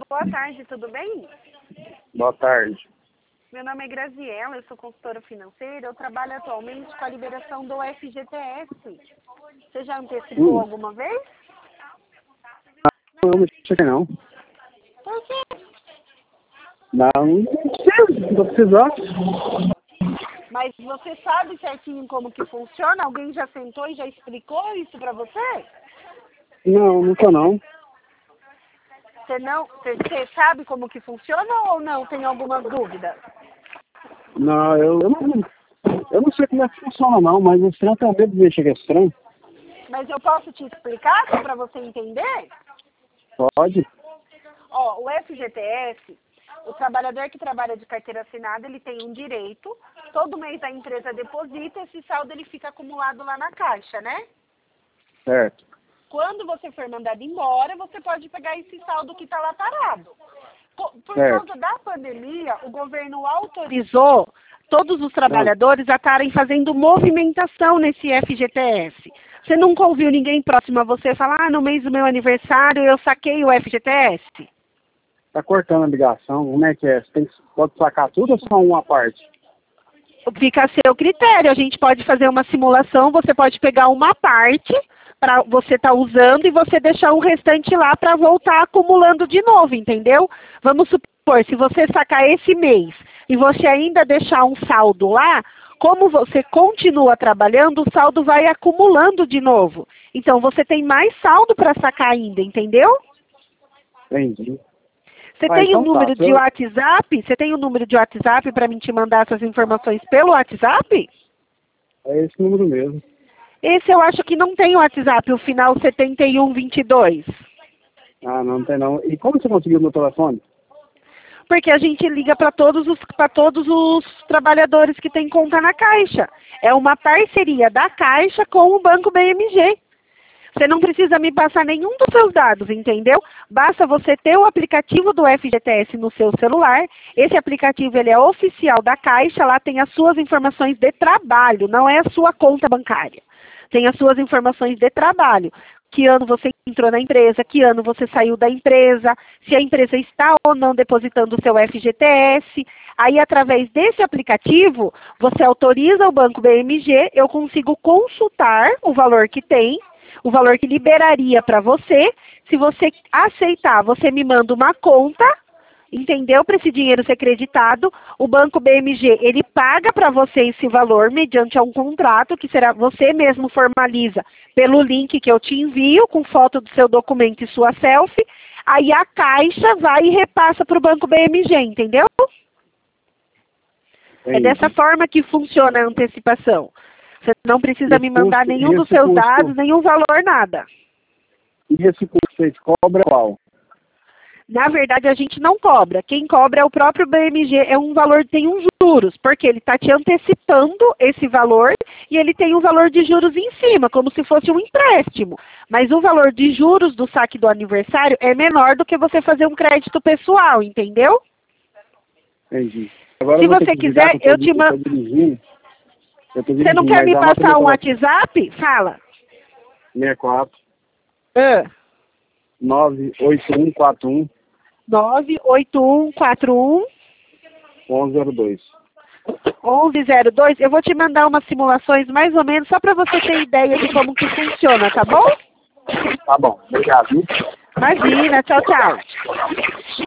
Boa tarde, tudo bem? Boa tarde. Meu nome é Graziela, eu sou consultora financeira, eu trabalho atualmente com a liberação do FGTS. Você já antecipou alguma vez? Não sei não. Por quê? Não sei, não precisar. Mas você sabe certinho como que funciona? Alguém já sentou e já explicou isso pra você? Não, nunca não. Você sabe como que funciona ou não? Tem alguma dúvida? Não, eu não sei como é que funciona não, mas o estranho tem medo de mexer que é estranho. Mas eu posso te explicar só pra você entender? Pode? Ó, o FGTS, o trabalhador que trabalha de carteira assinada, ele tem um direito, todo mês a empresa deposita, esse saldo ele fica acumulado lá na caixa, né? Certo. Quando você for mandado embora, você pode pegar esse saldo que está lá parado. Por Certo. causa da pandemia, o governo autorizou todos os trabalhadores a estarem fazendo movimentação nesse FGTS. Você nunca ouviu ninguém próximo a você falar, no mês do meu aniversário eu saquei o FGTS? Tá cortando a ligação, como é que é? Pode sacar tudo ou só uma parte? Fica a seu critério, a gente pode fazer uma simulação, você pode pegar uma parte para você estar usando e você deixar o restante lá para voltar acumulando de novo, entendeu? Vamos supor, se você sacar esse mês e você ainda deixar um saldo lá, como você continua trabalhando, o saldo vai acumulando de novo. Então você tem mais saldo para sacar ainda, entendeu? Entendi. Você tem então um número de WhatsApp? Você tem um número de WhatsApp para mim te mandar essas informações pelo WhatsApp? É esse número mesmo. Esse eu acho que não tem WhatsApp, o final 7122. Ah, não tem não. E como você conseguiu o meu telefone? Porque a gente liga para todos os trabalhadores que têm conta na Caixa. É uma parceria da Caixa com o Banco BMG. Você não precisa me passar nenhum dos seus dados, entendeu? Basta você ter o aplicativo do FGTS no seu celular. Esse aplicativo ele é oficial da Caixa, lá tem as suas informações de trabalho, não é a sua conta bancária. Tem as suas informações de trabalho. Que ano você entrou na empresa, que ano você saiu da empresa, se a empresa está ou não depositando o seu FGTS. Aí, através desse aplicativo, você autoriza o Banco BMG, eu consigo consultar o valor que tem, o valor que liberaria para você. Se você aceitar, você me manda uma conta, entendeu? Para esse dinheiro ser creditado, o Banco BMG, ele paga para você esse valor mediante um contrato que será você mesmo formaliza pelo link que eu te envio, com foto do seu documento e sua selfie. Aí a Caixa vai e repassa para o Banco BMG, entendeu? Entendi. É dessa forma que funciona a antecipação. Você não precisa me mandar nenhum dos seus dados, nenhum valor, nada. E esse custo que vocês cobram é qual? Na verdade, a gente não cobra. Quem cobra é o próprio BMG, é um valor, tem uns juros, porque ele está te antecipando esse valor e ele tem um valor de juros em cima, como se fosse um empréstimo. Mas o valor de juros do saque do aniversário é menor do que você fazer um crédito pessoal, entendeu? Entendi. Agora se você quiser, eu te mando. Você não quer me passar um WhatsApp? Fala. 64 Ah. 98141 98141 1102. 1102. Eu vou te mandar umas simulações mais ou menos só para você ter ideia de como que funciona, tá bom? Tá bom. Obrigado. Imagina. Tchau, tchau.